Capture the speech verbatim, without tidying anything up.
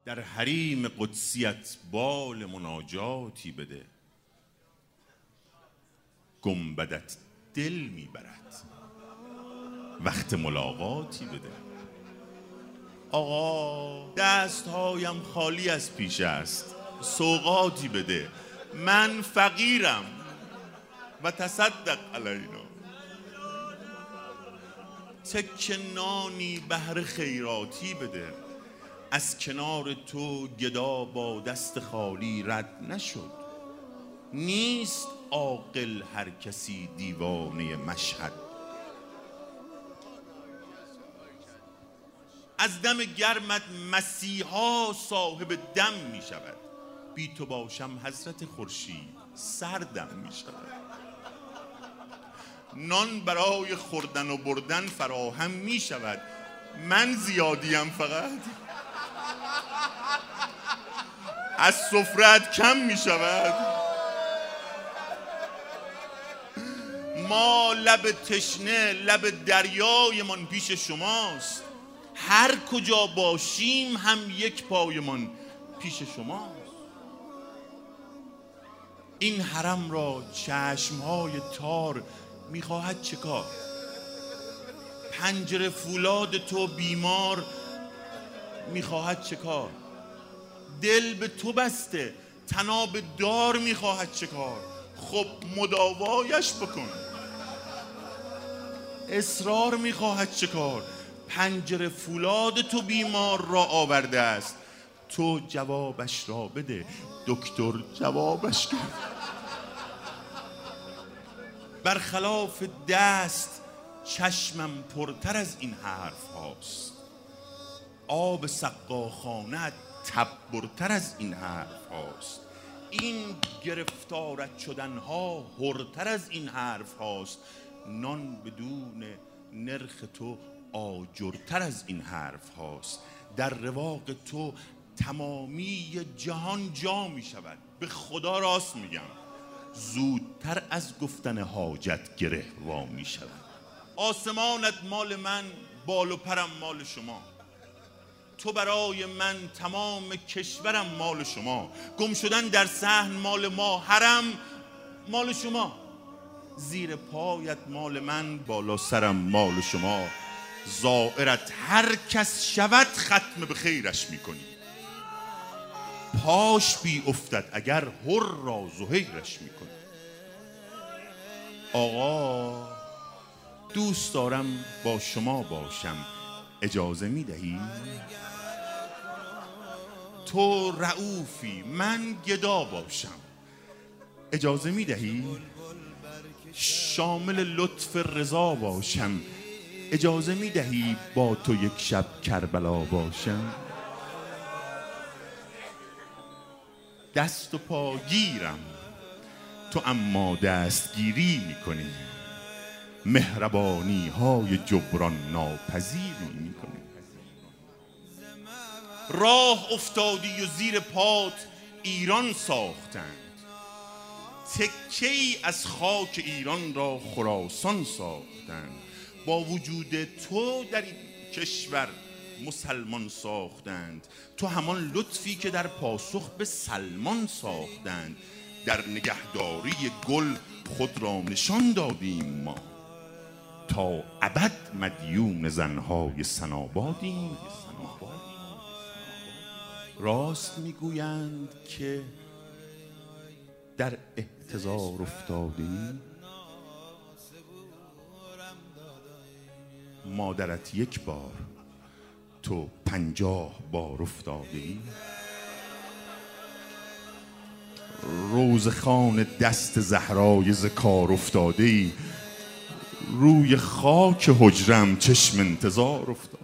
در حریم قدسیت بال مناجاتی بده، گنبدت دل میبرد وقت ملاقاتی بده. آقا دستهایم خالی از پیش است، سوغاتی بده. من فقیرم و تصدق علینا. تک نانی بهر خیراتی بده. از کنار تو گدا با دست خالی رد نشد. نیست عاقل هر کسی دیوانه مشهد. از دم گرمت مسیحا صاحب دم می شود. بی تو باشم حضرت خورشید سردم می شود. نان برای خوردن و بردن فراهم می شود. من زیادیم فقط از سفرت کم می شود. ما لب تشنه لب دریایمان پیش شماست. هر کجا باشیم هم یک پایمان پیش شماست. این حرم را چشمهای تار میخواهد چه کار؟ پنجره فولاد تو بیمار میخواهد چه کار؟ دل به تو بسته طناب دار میخواهد چه کار؟ خب مداوایش بکن. اصرار میخواهد چه کار؟ پنجره فولاد تو بیمار را آورده است. تو جوابش را بده، دکتر جوابش کن. برخلاف دست چشمم پرتر از این حرف هاست. آب سقاخانه تبرتر از این حرف هاست. این گرفتارت شدن ها هرتر از این حرف هاست. نان بدون نرخ تو آجرتر از این حرف هاست. در رواق تو تمامی جهان جا می شود. به خدا راست میگم زودتر از گفتن حاجت گره وا می شود. آسمانت مال من، بال و پرم مال شما. تو برای من، تمام کشورم مال شما. گم شدن در صحن مال ما، حرم مال شما. زیر پایت مال من، بالا سرم مال شما. زائرت هر کس شود ختم به خیرش میکنی. پاش بی افتد اگر هر را زهیرش میکنی. آقا دوست دارم با شما باشم، اجازه میدهی؟ تو رعوفی من گدا باشم، اجازه میدهی؟ شامل لطف رضا باشم، اجازه میدهی با تو یک شب کربلا باشم؟ دست و پا گیرم تو اما دستگیری میکنی. مهربانی های جبران ناپذیری میکنی. راه افتادی و زیر پات ایران ساختند. تکه‌ای از خاک ایران را خراسان ساختند. با وجود تو در این کشور مسلمان ساختند. تو همان لطفی که در پاسخ به سلمان ساختند. در نگهداری گل خود را نشان دادیم ما. تا ابد مدیون زنهای سنابادیم. راست میگویند که در احتضار افتادی. مادرت یک بار، تو پنجاه بار افتادی. روزخان دست زهرای ز کار افتادی. روی خاک حجرم چشم انتظار افتاد.